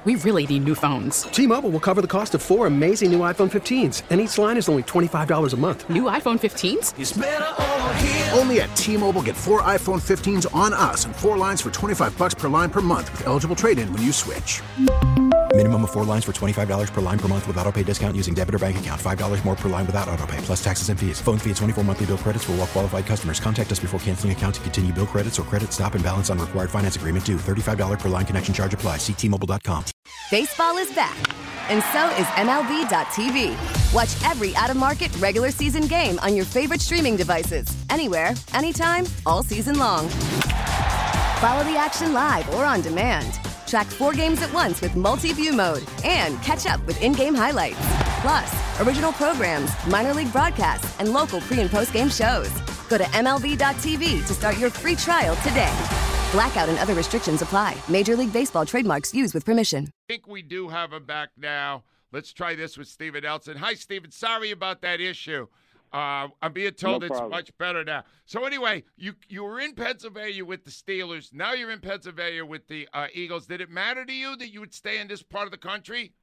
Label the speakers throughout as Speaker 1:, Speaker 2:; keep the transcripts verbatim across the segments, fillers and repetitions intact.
Speaker 1: We really need new phones.
Speaker 2: T-Mobile will cover the cost of four amazing new iPhone fifteens, and each line is only twenty-five dollars a month.
Speaker 1: New iPhone fifteens?
Speaker 3: It's better over here.
Speaker 4: Only at T-Mobile, get four iPhone fifteens on us and four lines for twenty-five bucks per line per month with eligible trade-in when you switch.
Speaker 5: Minimum of four lines for twenty-five dollars per line per month with autopay discount using debit or bank account. five dollars more per line without autopay, plus taxes and fees. Phone fee at twenty-four monthly bill credits for well-qualified customers. Contact us before canceling account to continue bill credits or credit stop and balance on required finance agreement due. thirty-five dollars per line connection charge applies. See T Mobile dot com.
Speaker 6: Baseball is back, and so is M L B dot T V. Watch every out-of-market regular season game on your favorite streaming devices. Anywhere, anytime, all season long. Follow the action live or on demand. Track four games at once with multi-view mode and catch up with in-game highlights. Plus, original programs, minor league broadcasts, and local pre- and post-game shows. Go to M L B dot T V to start your free trial today. Blackout and other restrictions apply. Major League Baseball trademarks used with permission.
Speaker 7: I think we do have him back now. Let's try this with Steven Nelson. Hi, Steven. Sorry about that issue. Uh, I'm being told
Speaker 8: No
Speaker 7: it's
Speaker 8: problem.
Speaker 7: much better now. So anyway, you you were in Pennsylvania with the Steelers. Now you're in Pennsylvania with the uh, Eagles. Did it matter to you that you would stay in this part of the country?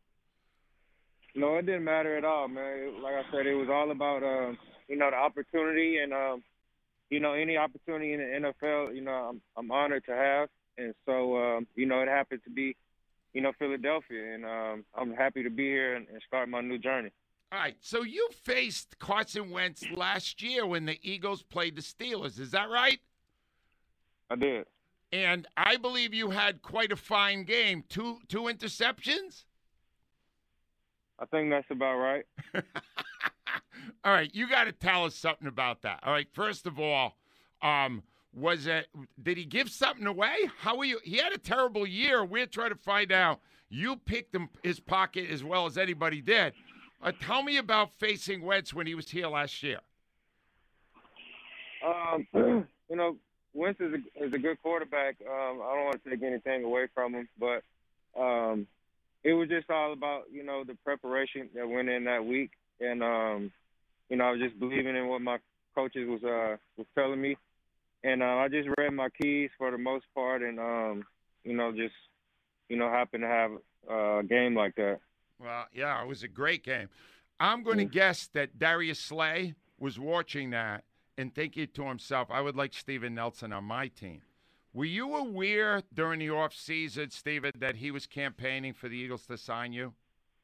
Speaker 8: No, it didn't matter at all, man. Like I said, it was all about, uh, you know, the opportunity and, um, you know, any opportunity in the N F L, you know, I'm, I'm honored to have. And so, um, you know, it happened to be, you know, Philadelphia. And um, I'm happy to be here and, and start my new journey.
Speaker 7: All right, so you faced Carson Wentz last year when the Eagles played the Steelers. Is that right?
Speaker 8: I did.
Speaker 7: And I believe you had quite a fine game. Two two interceptions?
Speaker 8: I think that's about right.
Speaker 7: All right, you got to tell us something about that. All right, first of all, um, was it? Did he give something away? How were you? He had a terrible year. We're trying to find out. You picked him his pocket as well as anybody did. Uh, tell me about facing Wentz when he was here last year.
Speaker 8: Um, you know, Wentz is a, is a good quarterback. Um, I don't want to take anything away from him, but um, it was just all about, you know, the preparation that went in that week. And, um, you know, I was just believing in what my coaches was uh, was telling me. And uh, I just read my keys for the most part and, um, you know, just, you know, happened to have a game like that.
Speaker 7: Well, yeah, it was a great game. I'm going to guess that Darius Slay was watching that and thinking to himself, I would like Steven Nelson on my team. Were you aware during the offseason, Steven, that he was campaigning for the Eagles to sign you?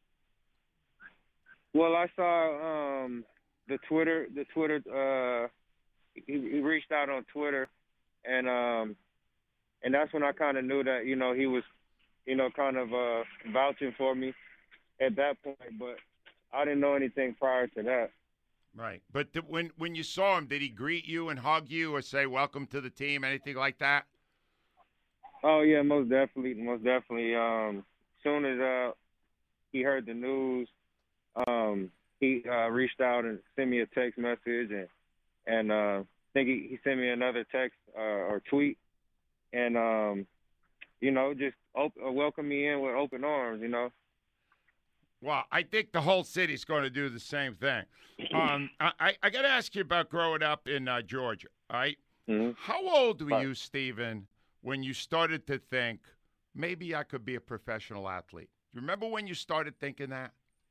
Speaker 8: Well, I saw um, the Twitter, the Twitter, uh, he, he reached out on Twitter, and um, and that's when I kind of knew that, you know, he was, you know, kind of uh, vouching for me at that point, but I didn't know anything prior to that.
Speaker 7: Right. But th- when when you saw him, did he greet you and hug you or say, welcome to the team, anything like that?
Speaker 8: Oh, yeah, most definitely, most definitely. Um, as soon as uh, he heard the news, um, he uh, reached out and sent me a text message, and, and uh, I think he, he sent me another text uh, or tweet, and, um, you know, just op- uh, welcome me in with open arms, you know.
Speaker 7: Well, I think the whole city's going to do the same thing. Um, I, I got to ask you about growing up in uh, Georgia, all right?
Speaker 8: Mm-hmm.
Speaker 7: How old were
Speaker 8: Right.
Speaker 7: you, Steven, when you started to think, maybe I could be a professional athlete? Do you remember when you started thinking that?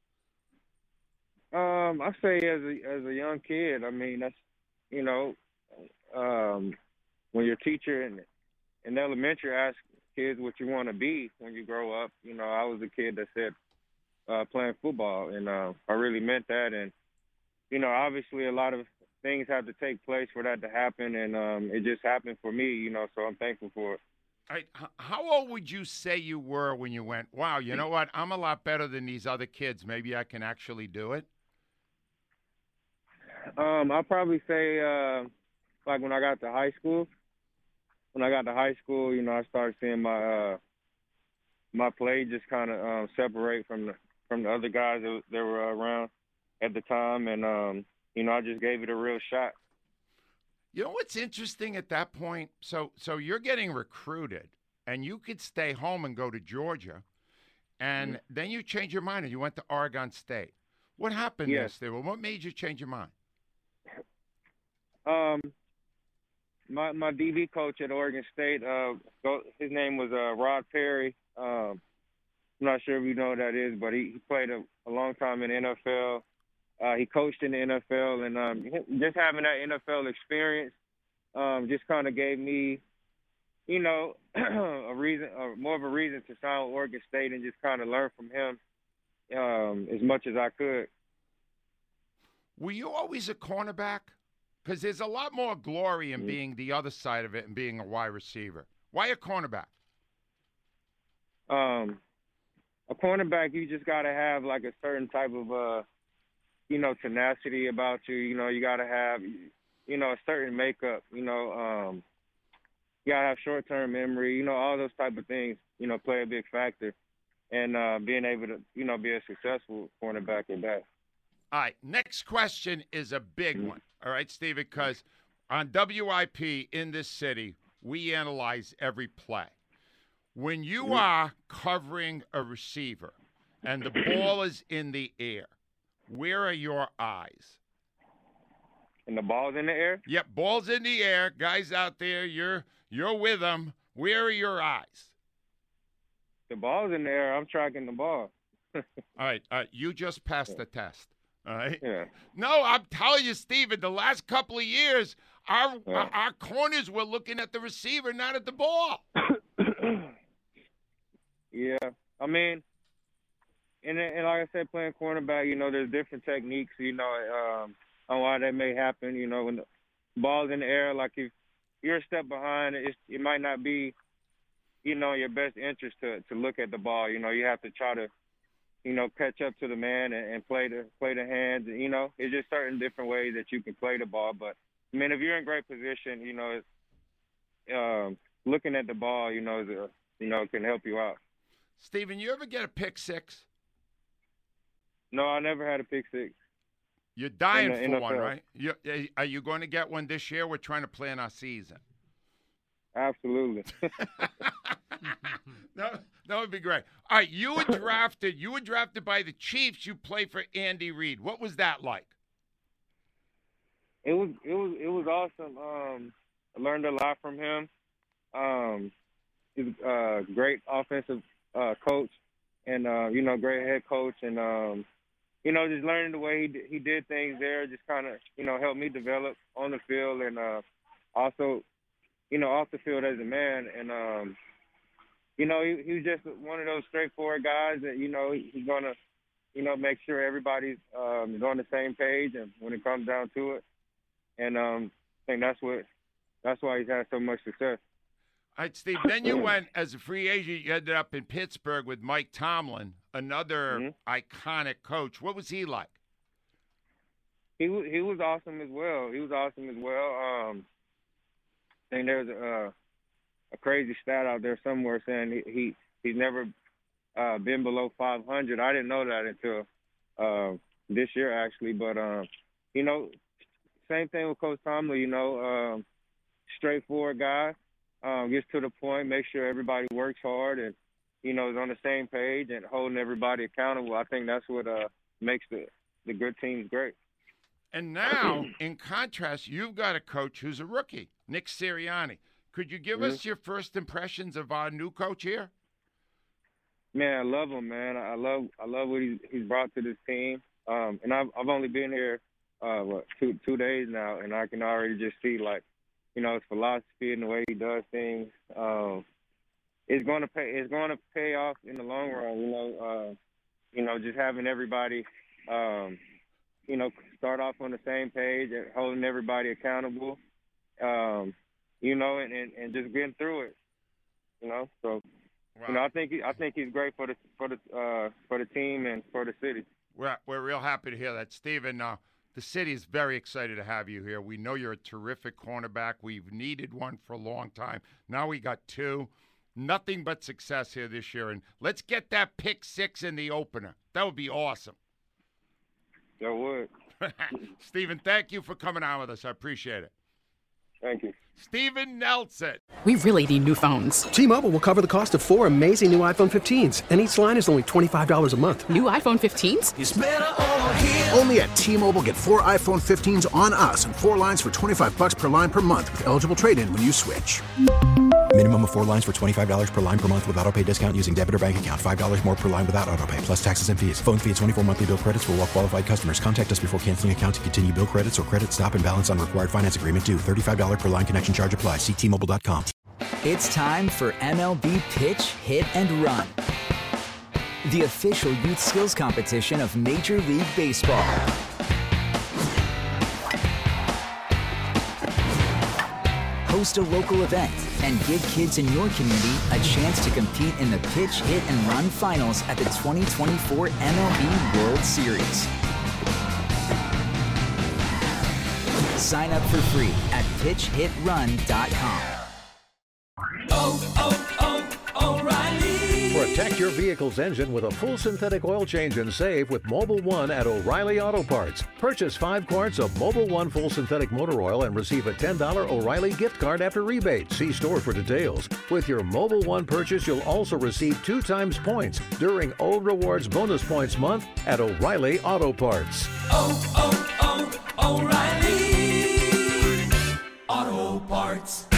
Speaker 8: Um, I say as a as a young kid, I mean, that's, you know, um, when your teacher in, in elementary asks kids what you want to be when you grow up, you know, I was a kid that said, Uh, playing football, and uh, I really meant that. And you know, obviously, a lot of things have to take place for that to happen, and um, it just happened for me. You know, so I'm thankful for it.
Speaker 7: All right, h- how old would you say you were when you went, wow, you know what? I'm a lot better than these other kids. Maybe I can actually do it.
Speaker 8: Um, I'll probably say, uh, like when I got to high school. When I got to high school, you know, I started seeing my uh, my play just kind of um, separate from the from the other guys that, that were around at the time. And, um, you know, I just gave it a real shot.
Speaker 7: You know what's interesting at that point? So so you're getting recruited, and you could stay home and go to Georgia, and
Speaker 8: Mm-hmm.
Speaker 7: then you change your mind and you went to Oregon State. What happened
Speaker 8: Yes.
Speaker 7: there, Steven? What made you change your mind?
Speaker 8: Um, my my D B coach at Oregon State, uh, go, his name was uh, Rod Perry. Um, I'm not sure if you know what that is, but he, he played a, a long time in the N F L. Uh, he coached in the N F L, and um, just having that N F L experience um, just kind of gave me, you know, a reason, uh, more of a reason to sign with Oregon State and just kind of learn from him um, as much as I could.
Speaker 7: Were you always a cornerback? Because there's a lot more glory in being the other side of it and being a wide receiver. Why a cornerback?
Speaker 8: Um, a cornerback, you just got to have like a certain type of, uh, you know, tenacity about you. You know, you got to have, you know, a certain makeup. You know, um, you got to have short-term memory. You know, all those type of things, you know, play a big factor. And uh, being able to, you know, be a successful cornerback at that.
Speaker 7: All right, next question is a big one. All right, Steve, because on W I P in this city, we analyze every play. When you are covering a receiver and the ball is in the air, where are your eyes?
Speaker 8: And the ball's in the air?
Speaker 7: Yep, ball's in the air. Guys out there, you're you're with them. Where are your eyes?
Speaker 8: The ball's in the air. I'm tracking the ball.
Speaker 7: All right, all right, you just passed the test. All right.
Speaker 8: Yeah.
Speaker 7: No, I'm telling you, Steven, the last couple of years, our
Speaker 8: Yeah.
Speaker 7: our, our corners were looking at the receiver, not at the ball.
Speaker 8: Yeah, I mean, and and like I said, playing cornerback, you know, there's different techniques, you know, um, on why that may happen. You know, when the ball's in the air, like if you're a step behind, it, it might not be, you know, in your best interest to to look at the ball. You know, you have to try to, you know, catch up to the man and, and play the play the hands. You know, it's just certain different ways that you can play the ball. But I mean, if you're in great position, you know, it's, um, looking at the ball, you know, is a, you know, can help you out.
Speaker 7: Steven, you ever get a pick six?
Speaker 8: No, I never had a pick six.
Speaker 7: You're dying
Speaker 8: In the
Speaker 7: for one,
Speaker 8: N F L.
Speaker 7: right? You, are you going to get one this year? We're trying to plan our season.
Speaker 8: Absolutely.
Speaker 7: that, that would be great. All right, you were drafted. You were drafted by the Chiefs. You played for Andy Reid. What was that like?
Speaker 8: It was it was it was awesome. Um, I learned a lot from him. Um, he's a great offensive uh, coach, and uh, you know, great head coach, and um, you know, just learning the way he d- he did things there, just kind of you know helped me develop on the field, and uh, also, you know, off the field as a man, and um, you know, he, he was just one of those straightforward guys that you know he, he's gonna, you know, make sure everybody's um, on the same page, and when it comes down to it. And um, I think that's what that's why he's had so much success.
Speaker 7: All right, Steve, then you went as a free agent. You ended up in Pittsburgh with Mike Tomlin, another
Speaker 8: Mm-hmm.
Speaker 7: iconic coach. What was he like?
Speaker 8: He was he was awesome as well. He was awesome as well. Um, I think there's a, a crazy stat out there somewhere saying he, he he's never uh, been below five hundred. I didn't know that until uh, this year, actually. But, um, you know, same thing with Coach Tomlin, you know, um, straightforward guy, um, gets to the point, makes sure everybody works hard and, you know, is on the same page and holding everybody accountable. I think that's what uh, makes the, the good teams great.
Speaker 7: And now, in contrast, you've got a coach who's a rookie, Nick Sirianni. Could you give
Speaker 8: Mm-hmm.
Speaker 7: us your first impressions of our new coach here?
Speaker 8: Man, I love him, man. I love I love what he's, he's brought to this team. Um, and I've, I've only been here Uh, what, two two days now, and I can already just see, like, you know, his philosophy and the way he does things. Um, it's going to pay. It's going to pay off in the long run. You know, uh, you know, just having everybody, um, you know, start off on the same page and holding everybody accountable. Um, you know, and, and, and just getting through it. You know, so
Speaker 7: Wow.
Speaker 8: you know, I think he, I think he's great for the for the uh, for the team and for the city.
Speaker 7: We're we're real happy to hear that, Stephen. Uh, The city is very excited to have you here. We know you're a terrific cornerback. We've needed one for a long time. Now we got two. Nothing but success here this year. And let's get that pick six in the opener. That would be awesome.
Speaker 8: That would.
Speaker 7: Stephen, thank you for coming on with us. I appreciate it.
Speaker 8: Thank you.
Speaker 7: Stephen Nelson.
Speaker 1: We really need new phones.
Speaker 2: T-Mobile will cover the cost of four amazing new iPhone fifteens, and each line is only twenty-five dollars a month.
Speaker 1: New iPhone fifteens?
Speaker 4: It's better over here. Only at T-Mobile, get four iPhone fifteens on us and four lines for twenty-five bucks per line per month with eligible trade-in when you switch.
Speaker 5: Minimum of four lines for twenty-five dollars per line per month with auto pay discount using debit or bank account. five dollars more per line without auto pay, plus taxes and fees. Phone fee at twenty-four monthly bill credits for well qualified customers. Contact us before canceling account to continue bill credits or credit stop and balance on required finance agreement due. thirty-five dollars per line connection charge applies. See T Mobile dot com.
Speaker 3: It's time for M L B Pitch, Hit, and Run, the official youth skills competition of Major League Baseball. Host a local event and give kids in your community a chance to compete in the Pitch, Hit, and Run finals at the twenty twenty-four M L B World Series. Sign up for free at pitch hit run dot com.
Speaker 9: Oh, oh, oh, O'Reilly.
Speaker 10: Protect your vehicle's engine with a full synthetic oil change and save with Mobil one at O'Reilly Auto Parts. Purchase five quarts of Mobil one full synthetic motor oil and receive a ten dollars O'Reilly gift card after rebate. See store for details. With your Mobil one purchase, you'll also receive two times points during O Rewards Bonus Points Month at O'Reilly Auto Parts.
Speaker 9: Oh, oh, oh, O'Reilly Auto Parts.